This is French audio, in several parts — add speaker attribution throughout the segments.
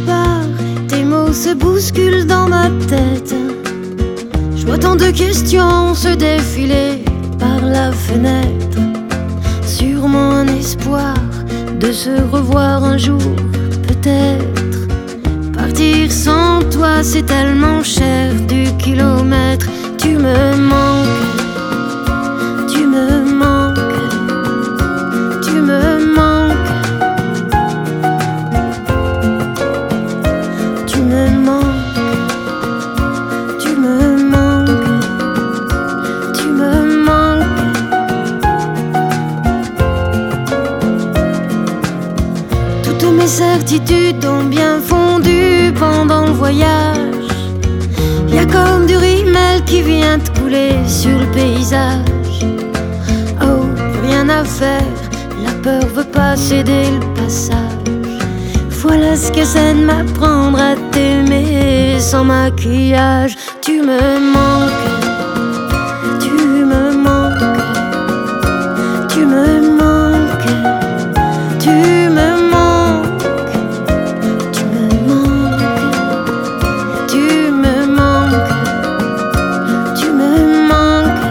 Speaker 1: pars, tes mots se bousculent dans ma tête. Je vois tant de questions se défiler par la fenêtre. Sûrement un espoir de se revoir un jour, peut-être. Partir sans toi, c'est tellement cher du kilomètre. Tu me manques, tu me manques, tu me manques, tu me manques, tu me manques, tu me manques. Toutes mes certitudes ont bien fondu pendant le voyage. Y'a comme du rimel qui vient de couler sur le paysage. Oh, plus rien à faire, la peur veut pas céder le passage. Voilà ce que c'est de m'apprendre à t'aimer sans maquillage. Tu me manques, tu me manques, tu me manques, tu me manques, tu me manques, tu me manques, tu me manques.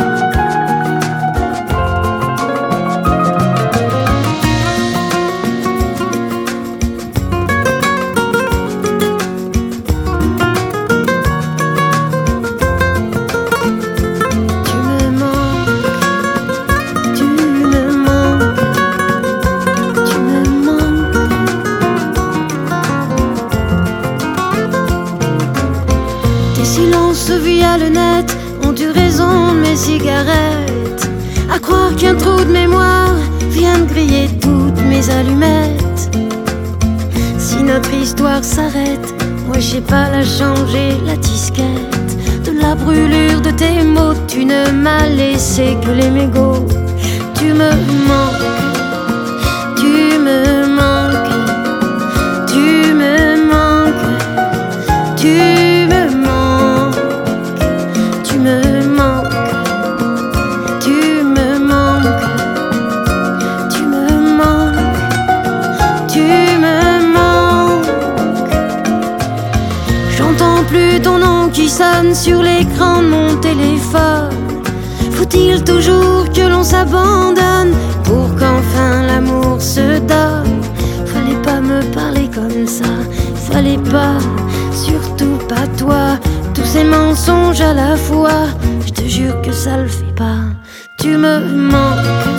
Speaker 1: Tu me manques, tu me manques, tu me manques. Tes silences via le net ont eu raison de mes cigarettes. À croire qu'un trou de mémoire vient de griller toutes mes allumettes. Si notre histoire s'arrête, moi j'ai pas la changer la disquette. De la brûlure de tes mots, tu ne m'as laissé que les mégots. Tu me manques, tu me manques, tu me manques, tu me manques, tu me manques, tu me manques, tu me manques, tu me manques. J'entends plus ton nom qui sonne sur l'écran de mon téléphone. Faut-il toujours que l'on s'abandonne pour qu'enfin l'amour se donne? Fallait pas me parler comme ça, fallait pas, surtout pas toi. Tous ces mensonges à la fois, je te jure que ça le fait pas. Tu me manques,